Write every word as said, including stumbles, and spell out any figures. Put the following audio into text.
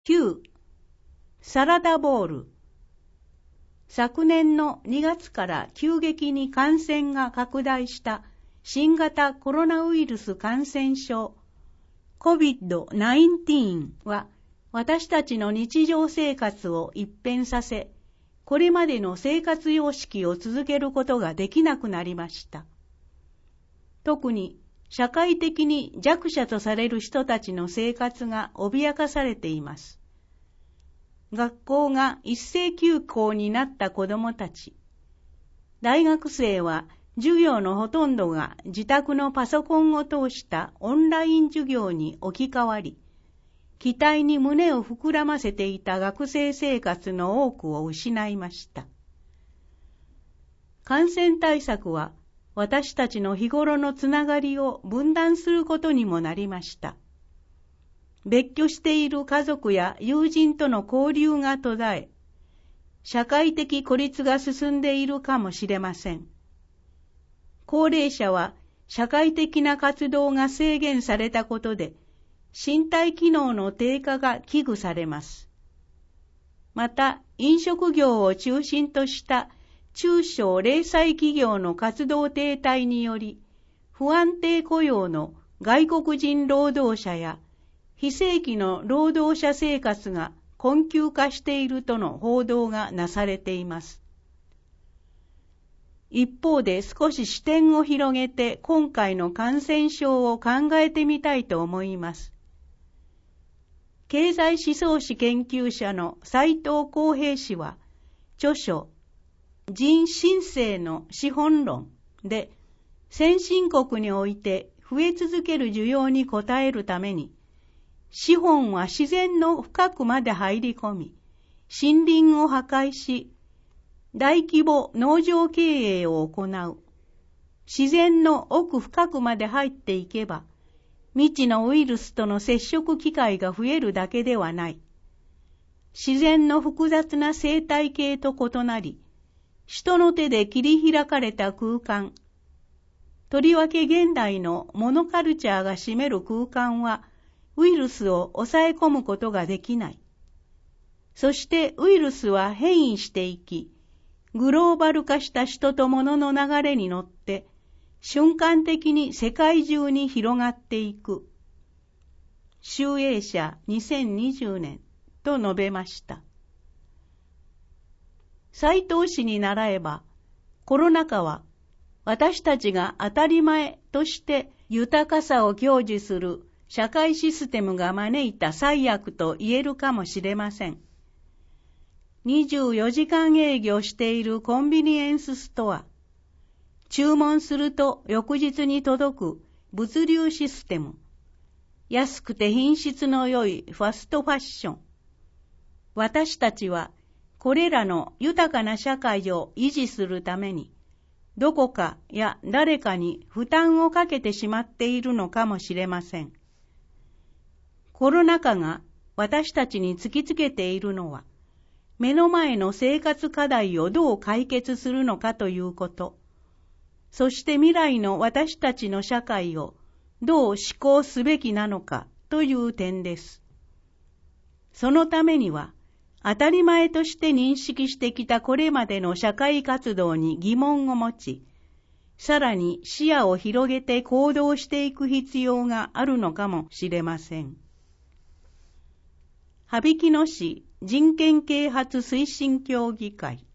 きゅう. サラダボウル。昨年のにがつから急激に感染が拡大した新型コロナウイルス感染症 コビッドじゅうきゅう は私たちの日常生活を一変させ、これまでの生活様式を続けることができなくなりました。特に社会的に弱者とされる人たちの生活が脅かされています。学校が一斉休校になった子どもたち。大学生は授業のほとんどが自宅のパソコンを通したオンライン授業に置き換わり、期待に胸を膨らませていた学生生活の多くを失いました。感染対策は私たちの日頃のつながりを分断することにもなりました。別居している家族や友人との交流が途絶え、社会的孤立が進んでいるかもしれません。高齢者は社会的な活動が制限されたことで、身体機能の低下が危惧されます。また、飲食業を中心とした中小零細企業の活動停滞により、不安定雇用の外国人労働者や非正規の労働者生活が困窮化しているとの報道がなされています。一方で少し視点を広げて今回の感染症を考えてみたいと思います。経済思想史研究者の斉藤浩平氏は、著書、人新世の資本論で、先進国において増え続ける需要に応えるために、資本は自然の深くまで入り込み、森林を破壊し、大規模農場経営を行う。自然の奥深くまで入っていけば、未知のウイルスとの接触機会が増えるだけではない。自然の複雑な生態系と異なり、人の手で切り開かれた空間。とりわけ現代のモノカルチャーが占める空間は、ウイルスを抑え込むことができない。そしてウイルスは変異していき、グローバル化した人と物の流れに乗って、瞬間的に世界中に広がっていく。集英社にせんにじゅうねんと述べました。斉藤氏に倣えば、コロナ禍は私たちが当たり前として豊かさを享受する社会システムが招いた災悪と言えるかもしれません。にじゅうよじかん営業しているコンビニエンスストア、注文すると翌日に届く物流システム、安くて品質の良いファストファッション。私たちはこれらの豊かな社会を維持するために、どこかや誰かに負担をかけてしまっているのかもしれません。コロナ禍が私たちに突きつけているのは、目の前の生活課題をどう解決するのかということ、そして未来の私たちの社会をどう思考すべきなのかという点です。そのためには、当たり前として認識してきたこれまでの社会活動に疑問を持ち、さらに視野を広げて行動していく必要があるのかもしれません。羽曳野市人権啓発推進協議会